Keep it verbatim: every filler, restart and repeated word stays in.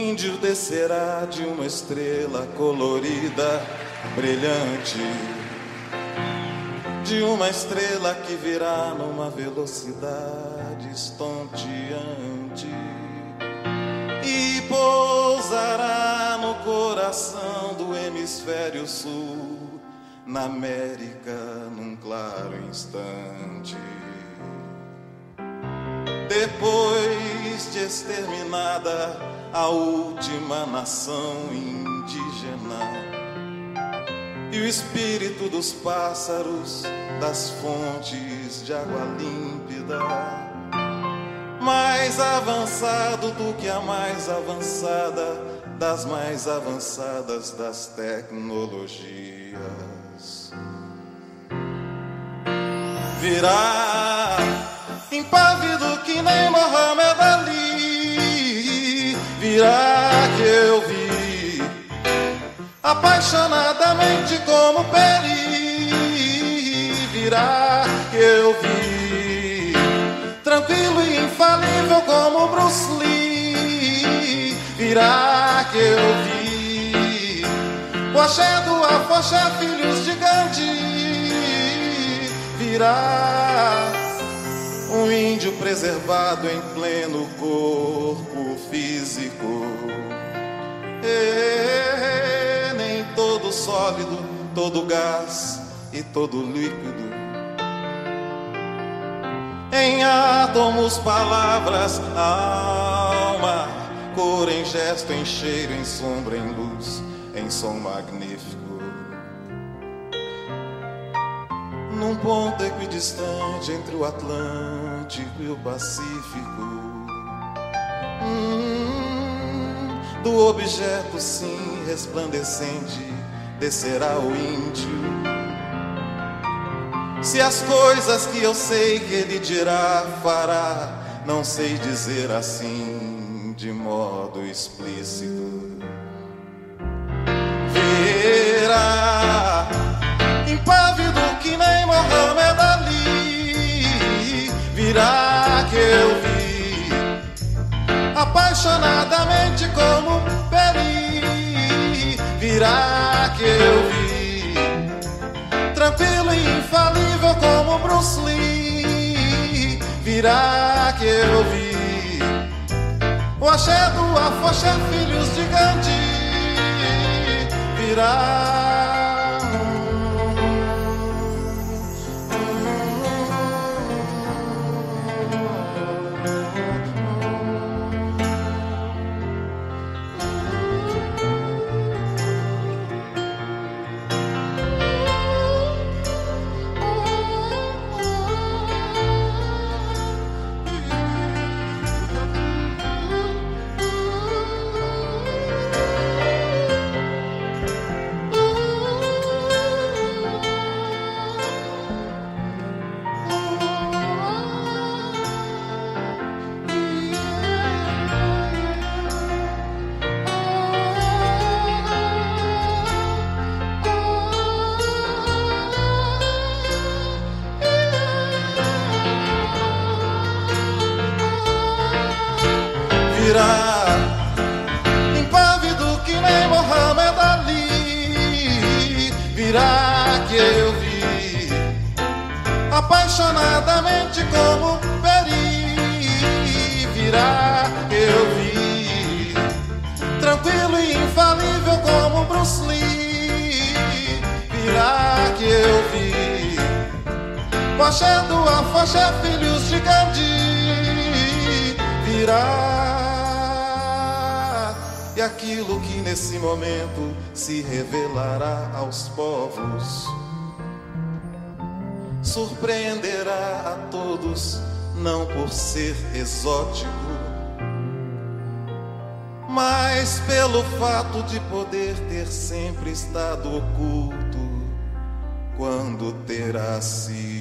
índio descerá de uma estrela colorida, brilhante, de uma estrela que virá numa velocidade estonteante e pousará no coração do hemisfério sul, na América, num claro instante. Depois de exterminada a última nação indígena e o espírito dos pássaros das fontes de água límpida, mais avançado do que a mais avançada das mais avançadas das tecnologias, virá impávido que nem Mohamed Ali, virá que eu vi apaixonadamente como Peri, virá que eu vi tranquilo e infalível como Bruce Lee, virá que eu vi o axé do Afoxé, filhos de Gandhi, virá um índio preservado em pleno corpo físico. E nem todo sólido, todo gás e todo líquido. Em átomos, palavras, alma, cor em gesto, em cheiro, em sombra, em luz, em som magnífico. Num ponto equidistante entre o Atlântico e o Pacífico, hum, do objeto sim resplandecente descerá o índio. Se as coisas que eu sei que ele dirá, fará, não sei dizer assim de modo explícito. Verá impávido que nem Mohamed Ali, virá que eu vi apaixonadamente como Peri, virá que eu vi tranquilo e infalível como Bruce Lee, virá que eu vi o axé do Afoxé, filhos de Gandhi, virá. Impávido que nem Mohamed Ali, virá que eu vi apaixonadamente como Peri, virá que eu vi tranquilo e infalível como Bruce Lee, virá que eu vi o axé do Afoxé, filhos de Gandhi, virá. E aquilo que nesse momento se revelará aos povos surpreenderá a todos, não por ser exótico, mas pelo fato de poder ter sempre estado oculto quando terá sido